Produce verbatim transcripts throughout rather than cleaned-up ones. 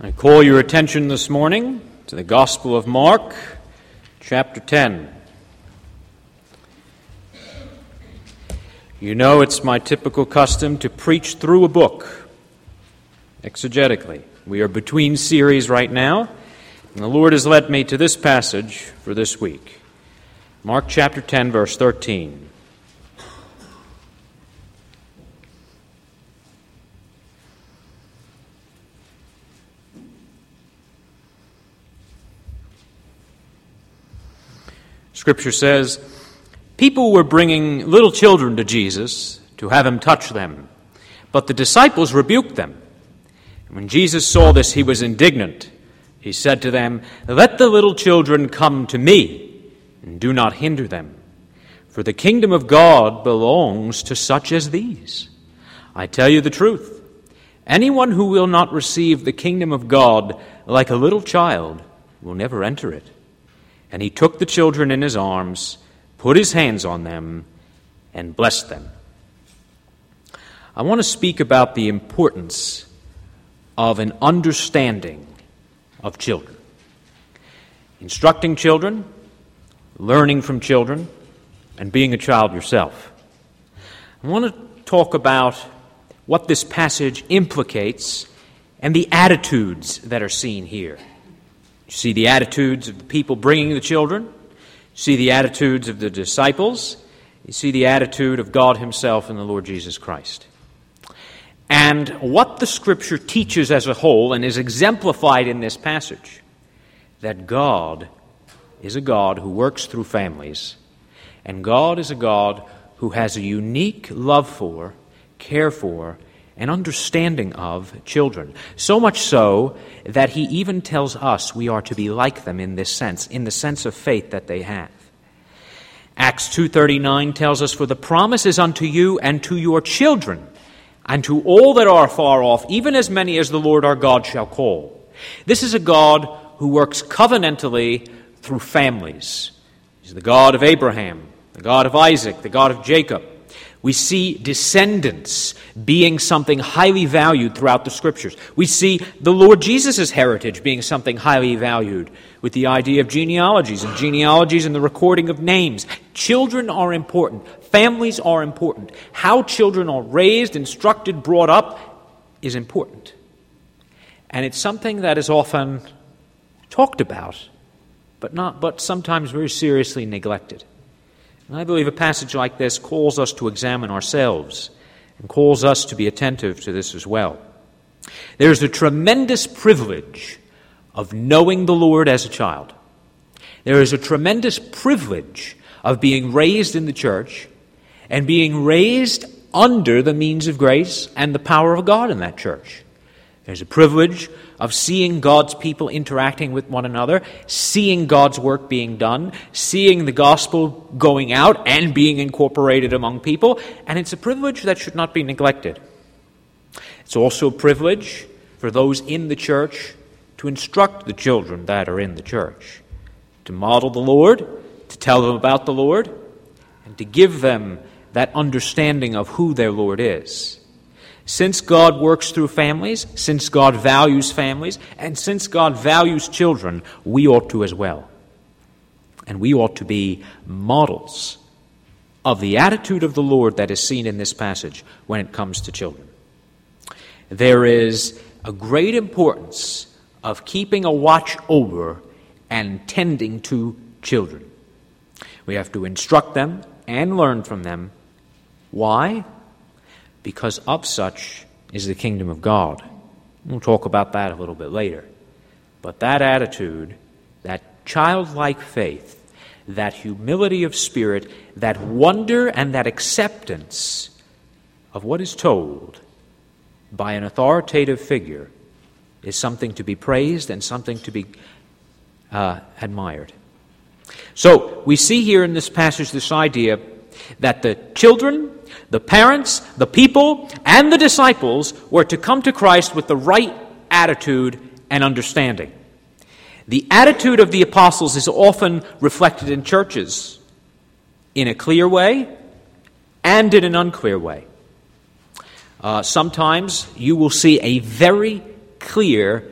I call your attention this morning to the Gospel of Mark, chapter ten. You know it's my typical custom to preach through a book, exegetically. We are between series right now, and the Lord has led me to this passage for this week. Mark chapter ten, verse thirteen. Scripture says, people were bringing little children to Jesus to have him touch them, but the disciples rebuked them. And when Jesus saw this, he was indignant. He said to them, "Let the little children come to me, and do not hinder them, for the kingdom of God belongs to such as these. I tell you the truth, anyone who will not receive the kingdom of God like a little child will never enter it." And he took the children in his arms, put his hands on them, and blessed them. I want to speak about the importance of an understanding of children. Instructing children, learning from children, and being a child yourself. I want to talk about what this passage implicates and the attitudes that are seen here. You see the attitudes of the people bringing the children. You see the attitudes of the disciples. You see the attitude of God himself and the Lord Jesus Christ. And what the Scripture teaches as a whole and is exemplified in this passage, that God is a God who works through families, and God is a God who has a unique love for, care for, and understanding of children. So much so that he even tells us we are to be like them in this sense, in the sense of faith that they have. Acts two thirty-nine tells us, "For the promise is unto you and to your children, and to all that are far off, even as many as the Lord our God shall call." This is a God who works covenantally through families. He's the God of Abraham, the God of Isaac, the God of Jacob. We see descendants being something highly valued throughout the Scriptures. We see the Lord Jesus' heritage being something highly valued with the idea of genealogies and genealogies and the recording of names. Children are important. Families are important. How children are raised, instructed, brought up is important. And it's something that is often talked about, but not, but sometimes very seriously neglected. And I believe a passage like this calls us to examine ourselves and calls us to be attentive to this as well. There's a tremendous privilege of knowing the Lord as a child. There is a tremendous privilege of being raised in the church and being raised under the means of grace and the power of God in that church. There's a privilege of seeing God's people interacting with one another, seeing God's work being done, seeing the gospel going out and being incorporated among people, and it's a privilege that should not be neglected. It's also a privilege for those in the church to instruct the children that are in the church, to model the Lord, to tell them about the Lord, and to give them that understanding of who their Lord is. Since God works through families, since God values families, and since God values children, we ought to as well. And we ought to be models of the attitude of the Lord that is seen in this passage when it comes to children. There is a great importance of keeping a watch over and tending to children. We have to instruct them and learn from them. Why? Because of such is the kingdom of God. We'll talk about that a little bit later. But that attitude, that childlike faith, that humility of spirit, that wonder and that acceptance of what is told by an authoritative figure is something to be praised and something to be uh, admired. So we see here in this passage this idea that the children, the parents, the people, and the disciples were to come to Christ with the right attitude and understanding. The attitude of the apostles is often reflected in churches in a clear way and in an unclear way. Uh, sometimes you will see a very clear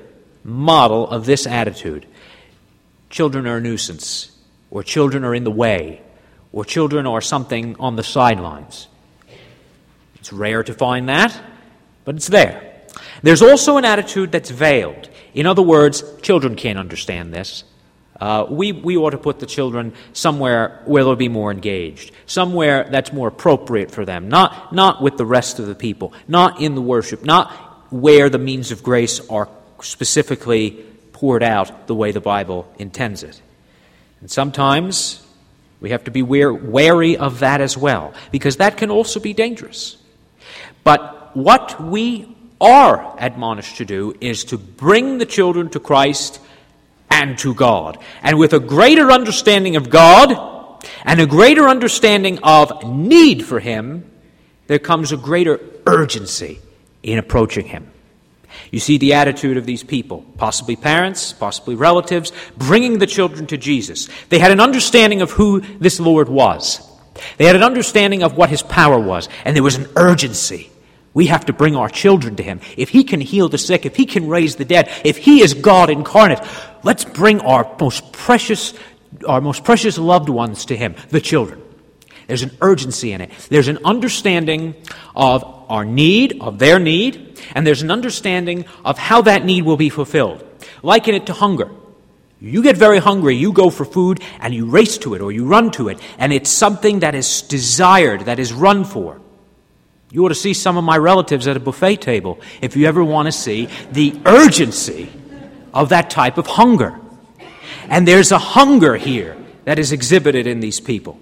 model of this attitude. Children are a nuisance, or children are in the way, or children are something on the sidelines. It's rare to find that, but it's there. There's also an attitude that's veiled. In other words, children can't understand this. Uh, we, we ought to put the children somewhere where they'll be more engaged, somewhere that's more appropriate for them, not, not with the rest of the people, not in the worship, not where the means of grace are specifically poured out the way the Bible intends it. And sometimes we have to be wary of that as well, because that can also be dangerous. But what we are admonished to do is to bring the children to Christ and to God. And with a greater understanding of God and a greater understanding of need for Him, there comes a greater urgency in approaching Him. You see the attitude of these people, possibly parents, possibly relatives, bringing the children to Jesus. They had an understanding of who this Lord was. They had an understanding of what His power was, and there was an urgency. We have to bring our children to Him. If He can heal the sick, if He can raise the dead, if He is God incarnate, let's bring our most precious, our most precious loved ones to Him, the children. There's an urgency in it. There's an understanding of our need, of their need, and there's an understanding of how that need will be fulfilled. Liken it to hunger. You get very hungry, you go for food, and you race to it, or you run to it, and it's something that is desired, that is run for. You ought to see some of my relatives at a buffet table if you ever want to see the urgency of that type of hunger. And there's a hunger here that is exhibited in these people.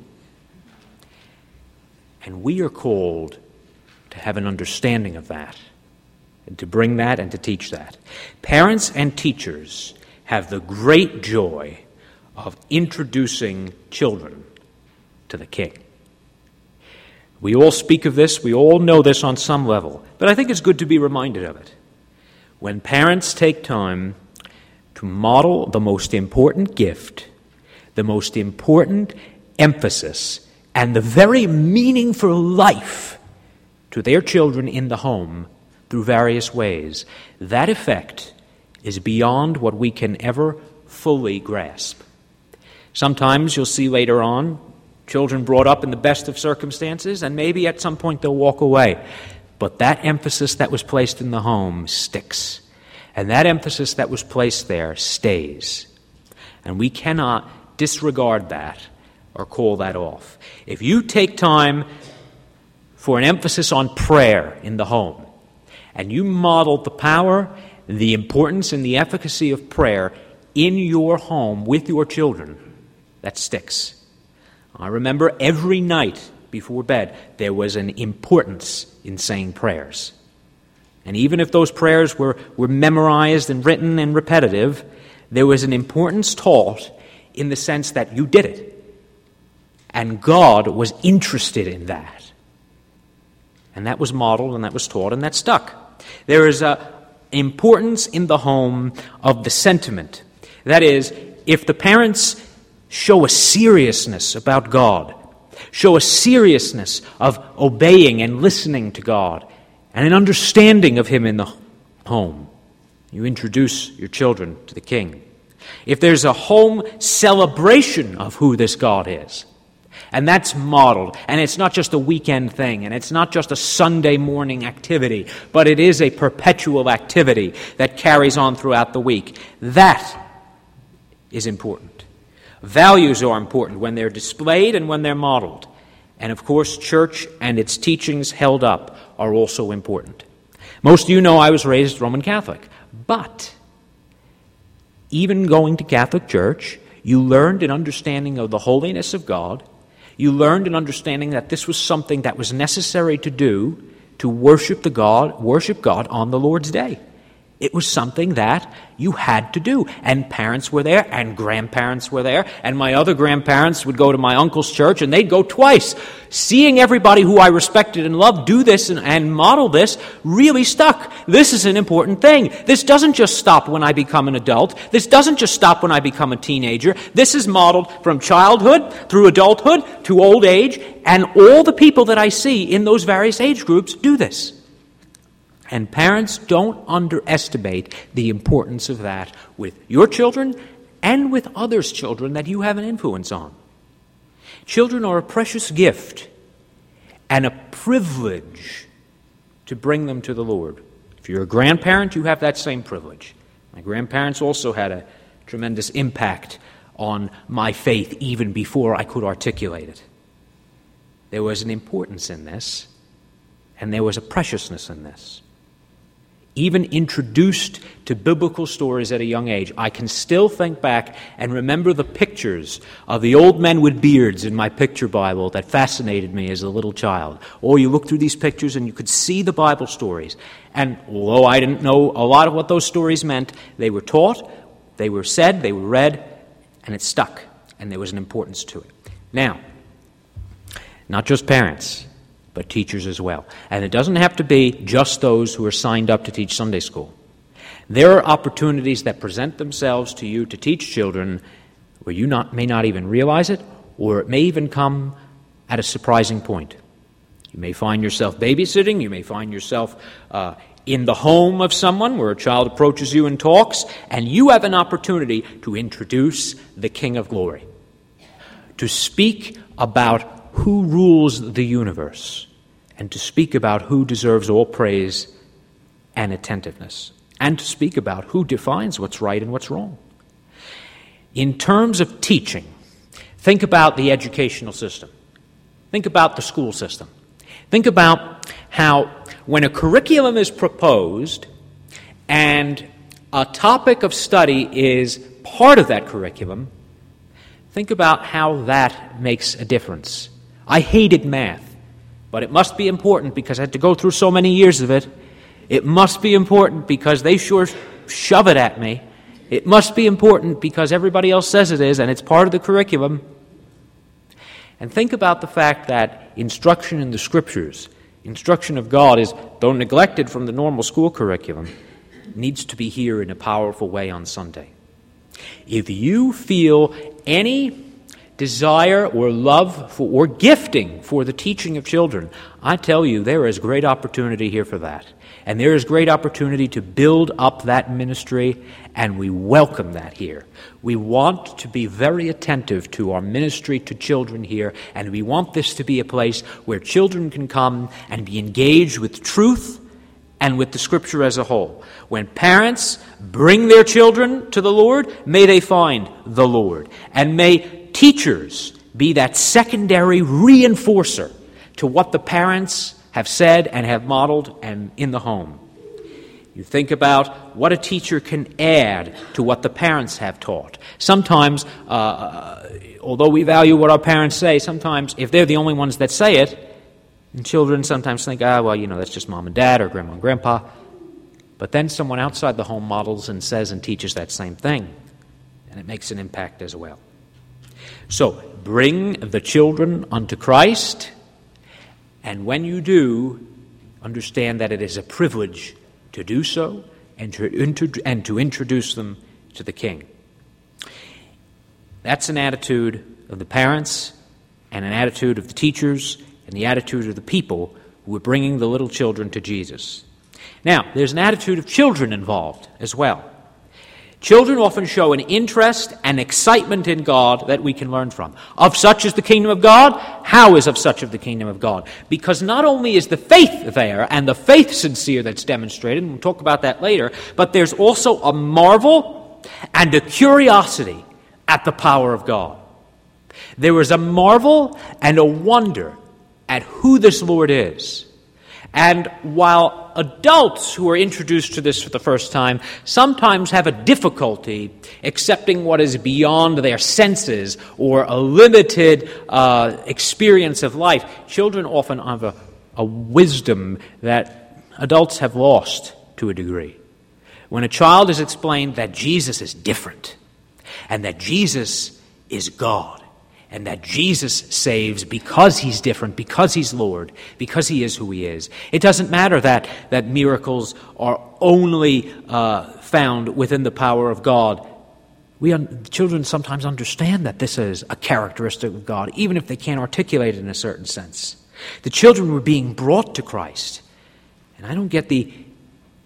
And we are called to have an understanding of that, and to bring that and to teach that. Parents and teachers have the great joy of introducing children to the King. We all speak of this, we all know this on some level, but I think it's good to be reminded of it. When parents take time to model the most important gift, the most important emphasis, and the very meaning for life to their children in the home through various ways, that effect is beyond what we can ever fully grasp. Sometimes you'll see later on children brought up in the best of circumstances, and maybe at some point they'll walk away. But that emphasis that was placed in the home sticks. And that emphasis that was placed there stays. And we cannot disregard that or call that off. If you take time for an emphasis on prayer in the home, and you model the power, the importance, and the efficacy of prayer in your home with your children, that sticks. I remember every night before bed, there was an importance in saying prayers. And even if those prayers were, were memorized and written and repetitive, there was an importance taught in the sense that you did it. And God was interested in that. And that was modeled, and that was taught, and that stuck. There is an importance in the home of the sentiment. That is, if the parents show a seriousness about God, show a seriousness of obeying and listening to God, and an understanding of Him in the home, you introduce your children to the King. If there's a home celebration of who this God is, and that's modeled, and it's not just a weekend thing, and it's not just a Sunday morning activity, but it is a perpetual activity that carries on throughout the week, that is important. Values are important when they're displayed and when they're modeled. And of course, church and its teachings held up are also important. Most of you know I was raised Roman Catholic, but even going to Catholic church, you learned an understanding of the holiness of God. You learned an understanding that this was something that was necessary to do to worship the God, worship God on the Lord's Day. It was something that you had to do. And parents were there, and grandparents were there, and my other grandparents would go to my uncle's church, and they'd go twice. Seeing everybody who I respected and loved do this and, and model this really stuck. This is an important thing. This doesn't just stop when I become an adult. This doesn't just stop when I become a teenager. This is modeled from childhood through adulthood to old age, and all the people that I see in those various age groups do this. And parents, don't underestimate the importance of that with your children and with others' children that you have an influence on. Children are a precious gift and a privilege to bring them to the Lord. If you're a grandparent, you have that same privilege. My grandparents also had a tremendous impact on my faith even before I could articulate it. There was an importance in this, and there was a preciousness in this. Even introduced to biblical stories at a young age, I can still think back and remember the pictures of the old men with beards in my picture Bible that fascinated me as a little child. Or you look through these pictures and you could see the Bible stories. And although I didn't know a lot of what those stories meant, they were taught, they were said, they were read, and it stuck. And there was an importance to it. Now, not just parents, but teachers as well. And it doesn't have to be just those who are signed up to teach Sunday school. There are opportunities that present themselves to you to teach children where you not, may not even realize it, or it may even come at a surprising point. You may find yourself babysitting, you may find yourself uh, in the home of someone where a child approaches you and talks, and you have an opportunity to introduce the King of Glory, to speak about who rules the universe, and to speak about who deserves all praise and attentiveness, and to speak about who defines what's right and what's wrong. In terms of teaching, think about the educational system. Think about the school system. Think about how when a curriculum is proposed and a topic of study is part of that curriculum, think about how that makes a difference. I hated math, but it must be important because I had to go through so many years of it. It must be important because they sure shove it at me. It must be important because everybody else says it is, and it's part of the curriculum. And think about the fact that instruction in the Scriptures, instruction of God, is, though neglected from the normal school curriculum, needs to be here in a powerful way on Sunday. If you feel any desire or love for or gifting for the teaching of children, I tell you there is great opportunity here for that. And there is great opportunity to build up that ministry, and we welcome that here. We want to be very attentive to our ministry to children here, and we want this to be a place where children can come and be engaged with truth and with the Scripture as a whole. When parents bring their children to the Lord, may they find the Lord, and may teachers be that secondary reinforcer to what the parents have said and have modeled and in the home. You think about what a teacher can add to what the parents have taught. Sometimes, uh, although we value what our parents say, sometimes if they're the only ones that say it, and children sometimes think, ah, well, you know, that's just mom and dad or grandma and grandpa. But then someone outside the home models and says and teaches that same thing, and it makes an impact as well. So, bring the children unto Christ, and when you do, understand that it is a privilege to do so and to, intro- and to introduce them to the King. That's an attitude of the parents and an attitude of the teachers and the attitude of the people who are bringing the little children to Jesus. Now, there's an attitude of children involved as well. Children often show an interest and excitement in God that we can learn from. Of such is the kingdom of God? How is of such of the kingdom of God? Because not only is the faith there and the faith sincere that's demonstrated, and we'll talk about that later, but there's also a marvel and a curiosity at the power of God. There is a marvel and a wonder at who this Lord is. And while adults who are introduced to this for the first time sometimes have a difficulty accepting what is beyond their senses or a limited uh, experience of life, children often have a, a wisdom that adults have lost to a degree. When a child is explained that Jesus is different and that Jesus is God, and that Jesus saves because he's different, because he's Lord, because he is who he is. It doesn't matter that, that miracles are only uh, found within the power of God. We un- children sometimes understand that this is a characteristic of God, even if they can't articulate it in a certain sense. The children were being brought to Christ. And I don't get the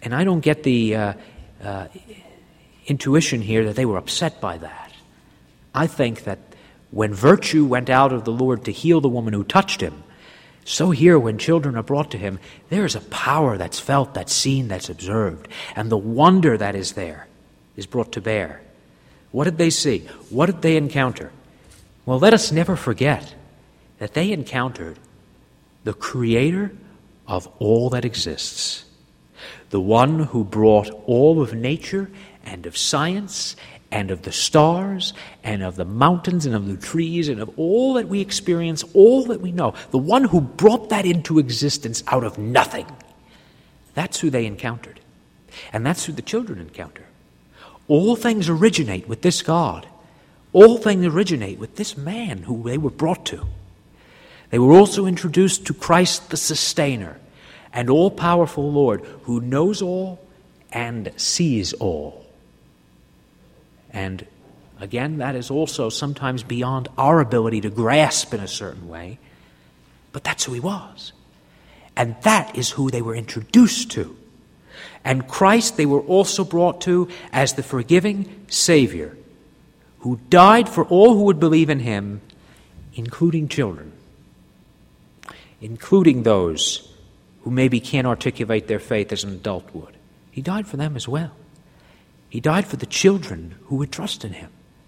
And I don't get the uh, uh, intuition here that they were upset by that. I think that when virtue went out of the Lord to heal the woman who touched him, so here when children are brought to him, there is a power that's felt, that's seen, that's observed. And the wonder that is there is brought to bear. What did they see? What did they encounter? Well, let us never forget that they encountered the Creator of all that exists, the one who brought all of nature and of science and of the stars and of the mountains and of the trees and of all that we experience, all that we know, the one who brought that into existence out of nothing. That's who they encountered. And that's who the children encounter. All things originate with this God. All things originate with this man who they were brought to. They were also introduced to Christ the Sustainer and all-powerful Lord who knows all and sees all. And again, that is also sometimes beyond our ability to grasp in a certain way, but that's who he was. And that is who they were introduced to. And Christ they were also brought to as the forgiving Savior who died for all who would believe in him, including children, including those who maybe can't articulate their faith as an adult would. He died for them as well. He died for the children who would trust in him.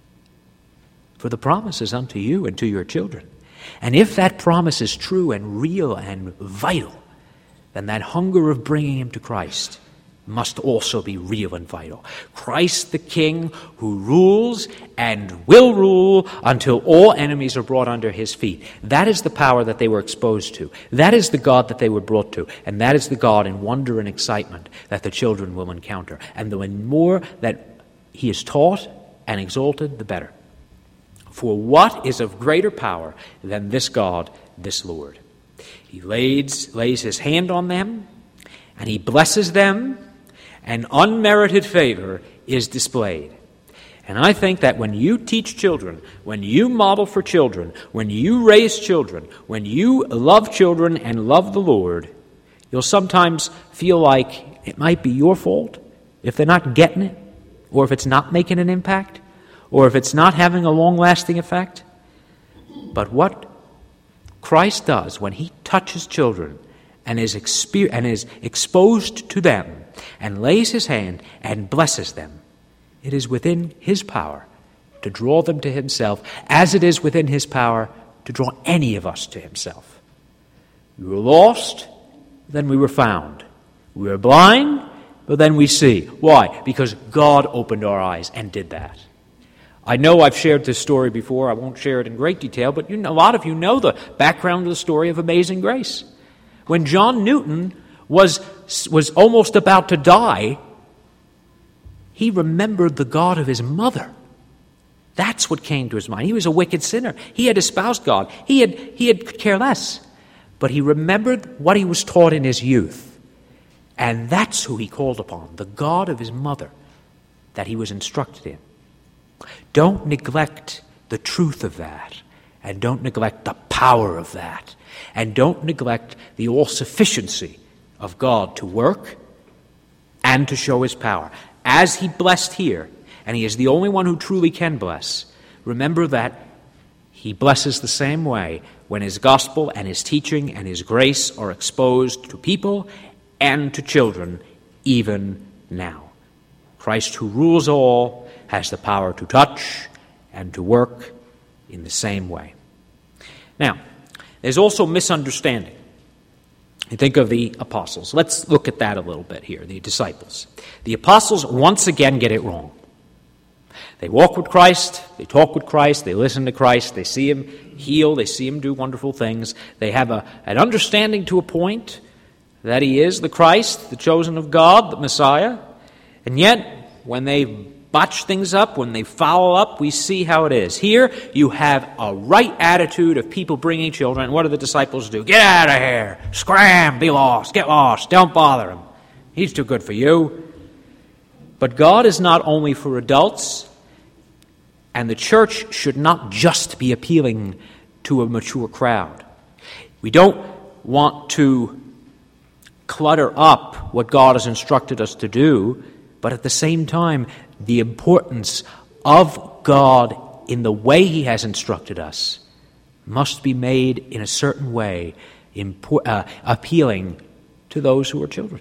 For the promise is unto you and to your children. And if that promise is true and real and vital, then that hunger of bringing him to Christ must also be real and vital. Christ the King who rules and will rule until all enemies are brought under his feet. That is the power that they were exposed to. That is the God that they were brought to. And that is the God in wonder and excitement that the children will encounter. And the more that he is taught and exalted, the better. For what is of greater power than this God, this Lord? He lays, lays his hand on them, and he blesses them, and unmerited favor is displayed. And I think that when you teach children, when you model for children, when you raise children, when you love children and love the Lord, you'll sometimes feel like it might be your fault if they're not getting it, or if it's not making an impact, or if it's not having a long-lasting effect. But what Christ does when he touches children and is, exper- and is exposed to them and lays his hand and blesses them, it is within his power to draw them to himself, as it is within his power to draw any of us to himself. We were lost, then we were found. We were blind, but then we see. Why? Because God opened our eyes and did that. I know I've shared this story before. I won't share it in great detail, but you know, a lot of you know the background of the story of Amazing Grace. When John Newton was, was almost about to die, he remembered the God of his mother. That's what came to his mind. He was a wicked sinner. He had espoused God. He had, he had cared less. But he remembered what he was taught in his youth. And that's who he called upon, the God of his mother that he was instructed in. Don't neglect the truth of that, and don't neglect the power of that, and don't neglect the all-sufficiency of God to work and to show his power. As he blessed here, and he is the only one who truly can bless, remember that he blesses the same way when his gospel and his teaching and his grace are exposed to people and to children, even now. Christ, who rules all, has the power to touch and to work in the same way. Now, there's also misunderstanding. You think of the apostles. Let's look at that a little bit here, the disciples. The apostles once again get it wrong. They walk with Christ, they talk with Christ, they listen to Christ, they see him heal, they see him do wonderful things. They have a, an understanding to a point that he is the Christ, the chosen of God, the Messiah. And yet, when they botch things up, when they foul up, we see how it is. Here, you have a right attitude of people bringing children. What do the disciples do? Get out of here! Scram! Be lost! Get lost! Don't bother him. He's too good for you. But God is not only for adults, and the church should not just be appealing to a mature crowd. We don't want to clutter up what God has instructed us to do, but at the same time, the importance of God in the way He has instructed us must be made in a certain way, impo- uh, appealing to those who are children.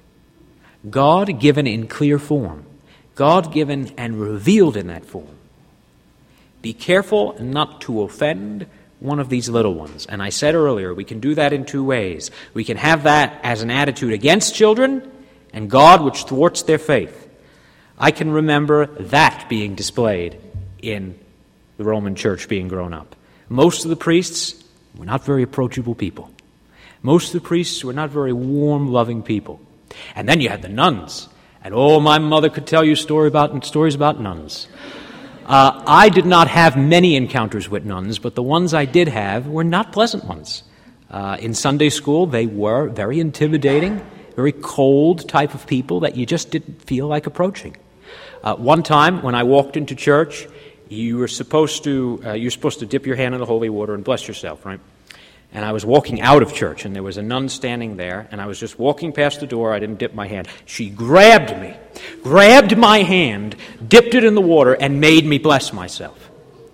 God given in clear form, God given and revealed in that form. Be careful not to offend one of these little ones. And I said earlier, we can do that in two ways. We can have that as an attitude against children and God which thwarts their faith. I can remember that being displayed in the Roman Church being grown up. Most of the priests were not very approachable people. Most of the priests were not very warm, loving people. And then you had the nuns. And oh, my mother could tell you story about, stories about nuns. Uh, I did not have many encounters with nuns, but the ones I did have were not pleasant ones. Uh, in Sunday school, they were very intimidating, very cold type of people that you just didn't feel like approaching. Uh, one time, when I walked into church, you were supposed to uh, you were supposed to dip your hand in the holy water and bless yourself, right? And I was walking out of church, and there was a nun standing there, and I was just walking past the door. I didn't dip my hand. She grabbed me, grabbed my hand, dipped it in the water, and made me bless myself.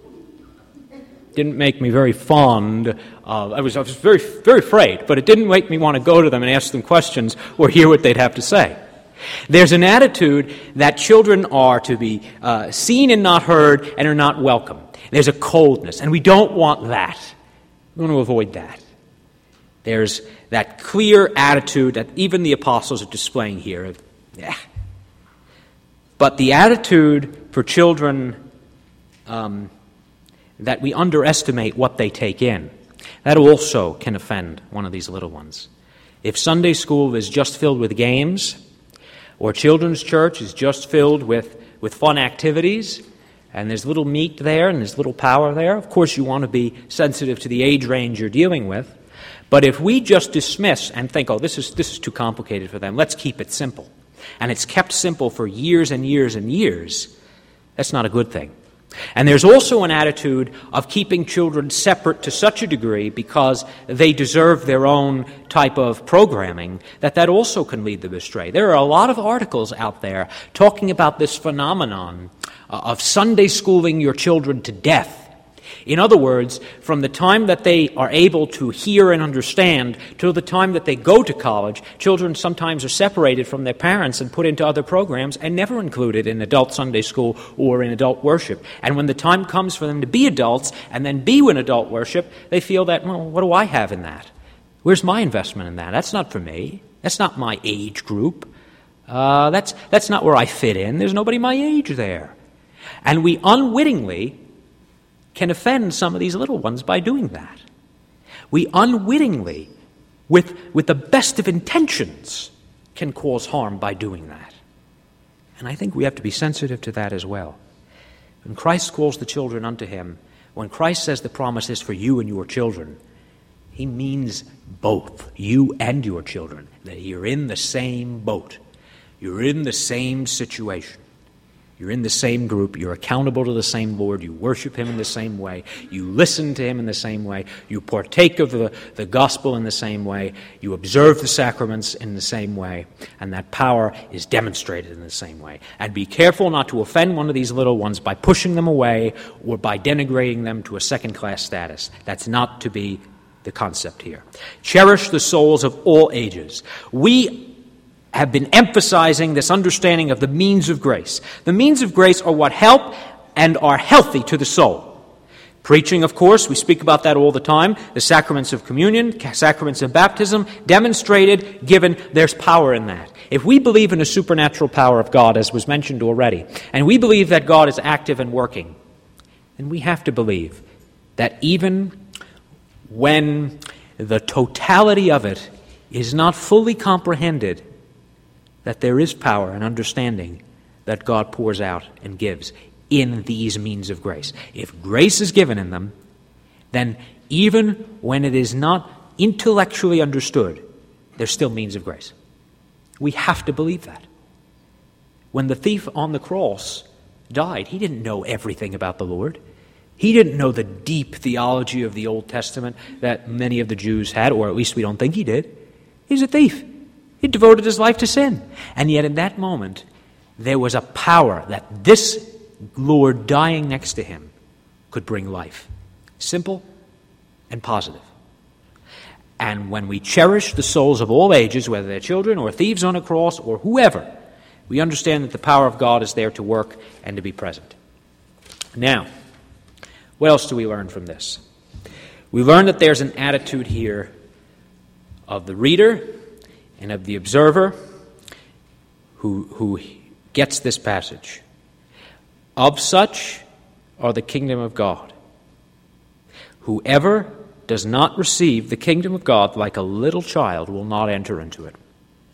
Didn't make me very fond of, I was, I was very, very afraid, but it didn't make me want to go to them and ask them questions or hear what they'd have to say. There's an attitude that children are to be uh, seen and not heard and are not welcome. There's a coldness, and we don't want that. We want to avoid that. There's that clear attitude that even the apostles are displaying here of, yeah. But the attitude for children um, that we underestimate what they take in, that also can offend one of these little ones. If Sunday school is just filled with games, or children's church is just filled with, with fun activities, and there's little meat there and there's little power there, of course you want to be sensitive to the age range you're dealing with. But if we just dismiss and think, oh, this is this is too complicated for them, let's keep it simple, and it's kept simple for years and years and years, that's not a good thing. And there's also an attitude of keeping children separate to such a degree because they deserve their own type of programming that that also can lead them astray. There are a lot of articles out there talking about this phenomenon of Sunday schooling your children to death. In other words, from the time that they are able to hear and understand till the time that they go to college, children sometimes are separated from their parents and put into other programs and never included in adult Sunday school or in adult worship. And when the time comes for them to be adults and then be in adult worship, they feel that, well, what do I have in that? Where's my investment in that? That's not for me. That's not my age group. Uh, that's, that's not where I fit in. There's nobody my age there. And we unwittingly can offend some of these little ones by doing that. We unwittingly, with, with the best of intentions, can cause harm by doing that. And I think we have to be sensitive to that as well. When Christ calls the children unto him, when Christ says the promise is for you and your children, he means both, you and your children, that you're in the same boat. You're in the same situation. You're in the same group. You're accountable to the same Lord. You worship him in the same way. You listen to him in the same way. You partake of the, the gospel in the same way. You observe the sacraments in the same way. And that power is demonstrated in the same way. And be careful not to offend one of these little ones by pushing them away or by denigrating them to a second-class status. That's not to be the concept here. Cherish the souls of all ages. We have been emphasizing this understanding of the means of grace. The means of grace are what help and are healthy to the soul. Preaching, of course, we speak about that all the time. The sacraments of communion, sacraments of baptism, demonstrated, given, there's power in that. If we believe in a supernatural power of God, as was mentioned already, and we believe that God is active and working, then we have to believe that even when the totality of it is not fully comprehended, that there is power and understanding that God pours out and gives in these means of grace. If grace is given in them, then even when it is not intellectually understood, there's still means of grace. We have to believe that. When the thief on the cross died, he didn't know everything about the Lord. He didn't know the deep theology of the Old Testament that many of the Jews had, or at least we don't think he did. He's a thief. He devoted his life to sin. And yet in that moment, there was a power that this Lord dying next to him could bring life. Simple and positive. And when we cherish the souls of all ages, whether they're children or thieves on a cross or whoever, we understand that the power of God is there to work and to be present. Now, what else do we learn from this? We learn that there's an attitude here of the reader and of the observer who, who gets this passage. Of such are the kingdom of God. Whoever does not receive the kingdom of God like a little child will not enter into it.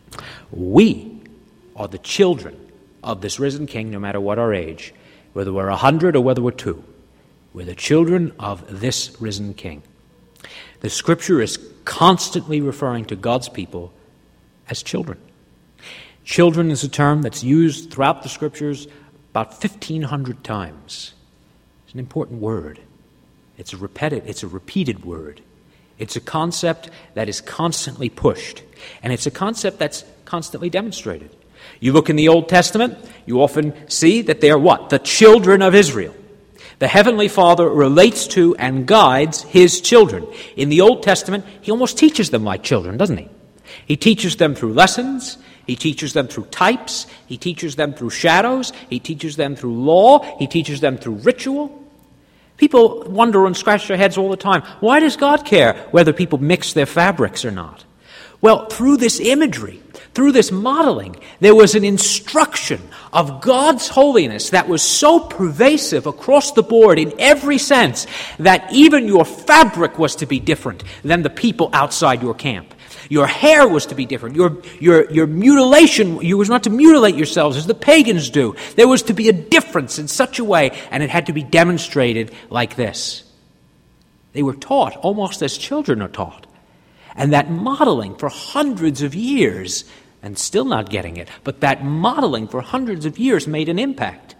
We are the children of this risen King, no matter what our age, whether we're a hundred or whether we're two. We're the children of this risen King. The Scripture is constantly referring to God's people as children. Children is a term that's used throughout the Scriptures about fifteen hundred times. It's an important word. It's a repeated, it's a repeated word. It's a concept that is constantly pushed, and it's a concept that's constantly demonstrated. You look in the Old Testament, you often see that they are what? The children of Israel. The Heavenly Father relates to and guides His children. In the Old Testament, He almost teaches them like children, doesn't He? He teaches them through lessons. He teaches them through types. He teaches them through shadows. He teaches them through law. He teaches them through ritual. People wonder and scratch their heads all the time. Why does God care whether people mix their fabrics or not? Well, through this imagery, through this modeling, there was an instruction of God's holiness that was so pervasive across the board in every sense that even your fabric was to be different than the people outside your camp. Your hair was to be different. Your, your, your mutilation, you was not to mutilate yourselves as the pagans do. There was to be a difference in such a way, and it had to be demonstrated like this. They were taught almost as children are taught. And that modeling for hundreds of years, and still not getting it, but that modeling for hundreds of years made an impact.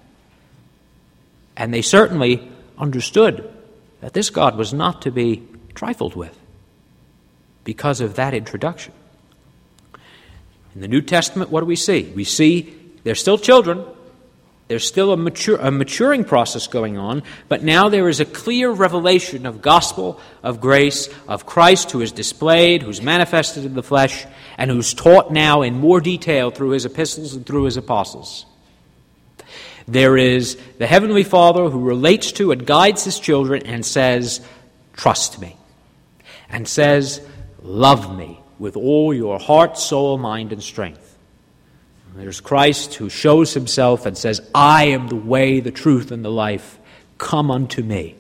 And they certainly understood that this God was not to be trifled with because of that introduction. In the New Testament, what do we see? We see they're still children. There's still a, mature, a maturing process going on, but now there is a clear revelation of gospel, of grace, of Christ who is displayed, who's manifested in the flesh, and who's taught now in more detail through his epistles and through his apostles. There is the Heavenly Father who relates to and guides his children and says, trust me, and says, love me with all your heart, soul, mind, and strength. There's Christ who shows himself and says, I am the way, the truth, and the life. Come unto me.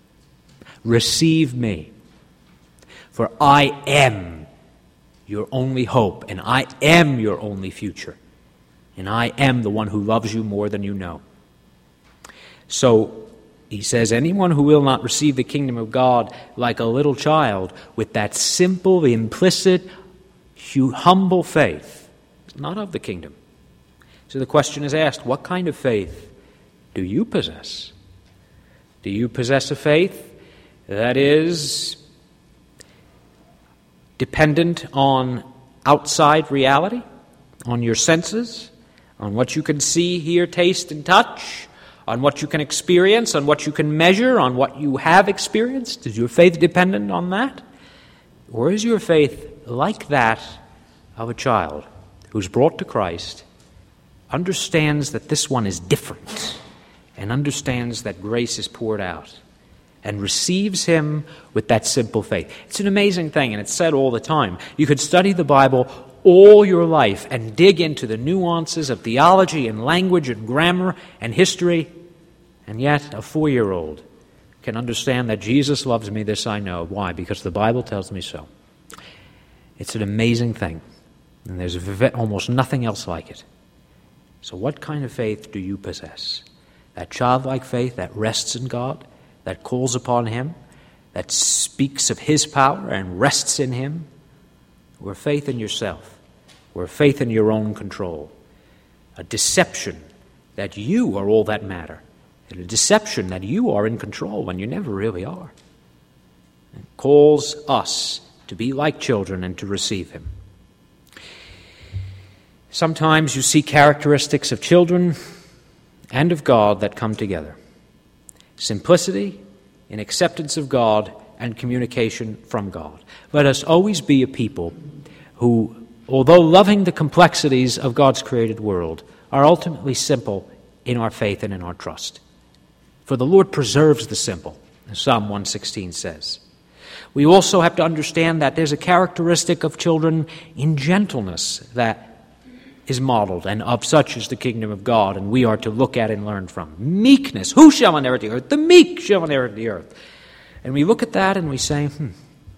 Receive me. For I am your only hope, and I am your only future. And I am the one who loves you more than you know. So he says, anyone who will not receive the kingdom of God like a little child with that simple, implicit, humble faith is not of the kingdom. So the question is asked, what kind of faith do you possess? Do you possess a faith that is dependent on outside reality, on your senses, on what you can see, hear, taste, and touch, on what you can experience, on what you can measure, on what you have experienced? Is your faith dependent on that? Or is your faith like that of a child who's brought to Christ, understands that this one is different, and understands that grace is poured out, and receives him with that simple faith? It's an amazing thing, and it's said all the time. You could study the Bible all your life and dig into the nuances of theology and language and grammar and history, and yet a four-year-old can understand that Jesus loves me, this I know. Why? Because the Bible tells me so. It's an amazing thing, and there's almost nothing else like it. So what kind of faith do you possess? That childlike faith that rests in God, that calls upon Him, that speaks of His power and rests in Him? Or faith in yourself, or faith in your own control? A deception that you are all that matter, and a deception that you are in control when you never really are. It calls us to be like children and to receive Him. Sometimes you see characteristics of children and of God that come together. Simplicity in acceptance of God and communication from God. Let us always be a people who, although loving the complexities of God's created world, are ultimately simple in our faith and in our trust. For the Lord preserves the simple, as Psalm one sixteen says. We also have to understand that there's a characteristic of children in gentleness that is modeled, and of such is the kingdom of God, and we are to look at and learn from. Meekness. Who shall inherit the earth? The meek shall inherit the earth. And we look at that and we say, hmm,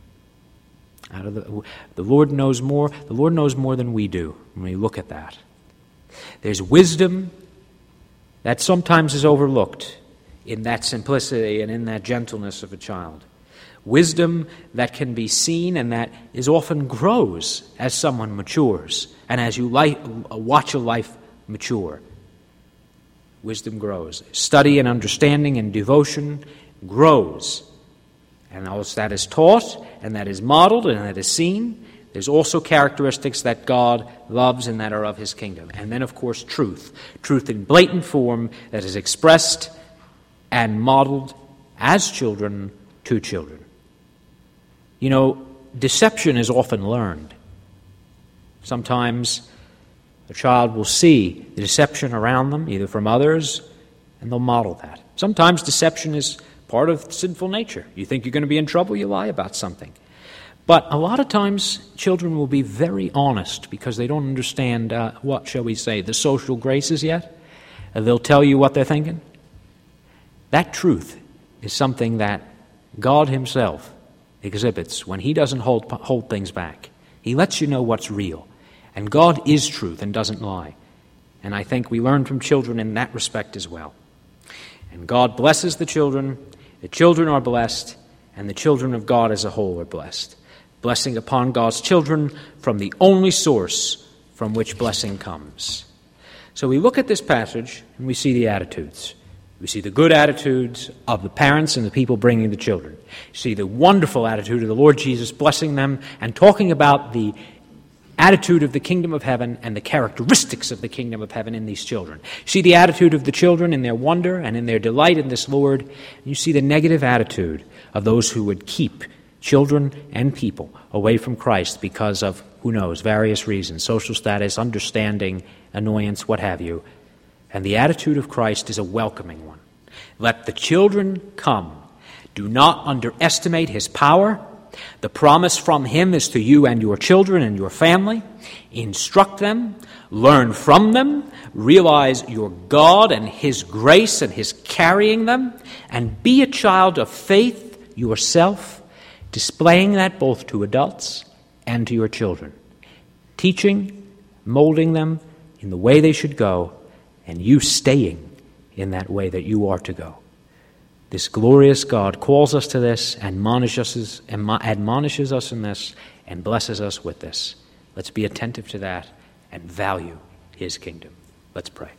out of the, the Lord knows more. The Lord knows more than we do when we look at that. There's wisdom that sometimes is overlooked in that simplicity and in that gentleness of a child. Wisdom that can be seen and that is often grows as someone matures and as you li- watch a life mature. Wisdom grows. Study and understanding and devotion grows. And as that is taught and that is modeled and that is seen, there's also characteristics that God loves and that are of His kingdom. And then, of course, truth. Truth in blatant form that is expressed and modeled as children to children. You know, deception is often learned. Sometimes a child will see the deception around them, either from others, and they'll model that. Sometimes deception is part of sinful nature. You think you're going to be in trouble, you lie about something. But a lot of times, children will be very honest because they don't understand, uh, what shall we say, the social graces yet. And they'll tell you what they're thinking. That truth is something that God Himself exhibits when He doesn't hold, hold things back. He lets you know what's real. And God is truth and doesn't lie. And I think we learn from children in that respect as well. And God blesses the children, the children are blessed, and the children of God as a whole are blessed. Blessing upon God's children from the only source from which blessing comes. So we look at this passage and we see the attitudes. We see the good attitudes of the parents and the people bringing the children. You see the wonderful attitude of the Lord Jesus blessing them and talking about the attitude of the kingdom of heaven and the characteristics of the kingdom of heaven in these children. You see the attitude of the children in their wonder and in their delight in this Lord. You see the negative attitude of those who would keep children and people away from Christ because of, who knows, various reasons, social status, understanding, annoyance, what have you. And the attitude of Christ is a welcoming one. Let the children come. Do not underestimate His power. The promise from Him is to you and your children and your family. Instruct them, learn from them, realize your God and His grace and His carrying them, and be a child of faith yourself, displaying that both to adults and to your children, teaching, molding them in the way they should go, and you staying in that way that you are to go. This glorious God calls us to this, admonishes us, admonishes us in this, and blesses us with this. Let's be attentive to that and value His kingdom. Let's pray.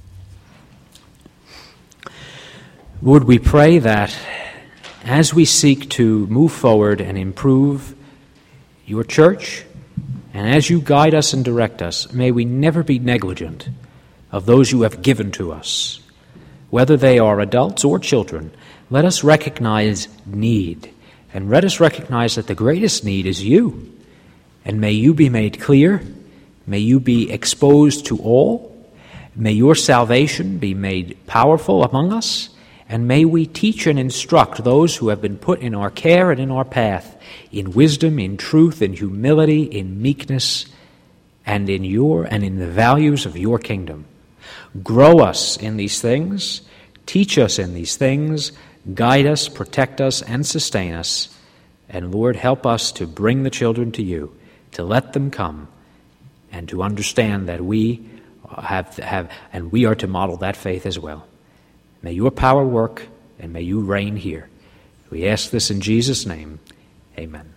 Lord, we pray that as we seek to move forward and improve your church, and as you guide us and direct us, may we never be negligent of those you have given to us. Whether they are adults or children, let us recognize need, and let us recognize that the greatest need is you. And may you be made clear, may you be exposed to all, may your salvation be made powerful among us, and may we teach and instruct those who have been put in our care and in our path in wisdom, in truth, in humility, in meekness, and in your and in the values of your kingdom. Grow us in these things, teach us in these things, guide us, protect us, and sustain us. And Lord, help us to bring the children to you, to let them come, and to understand that we have, have and we are to model that faith as well. May your power work, and may you reign here. We ask this in Jesus' name. Amen.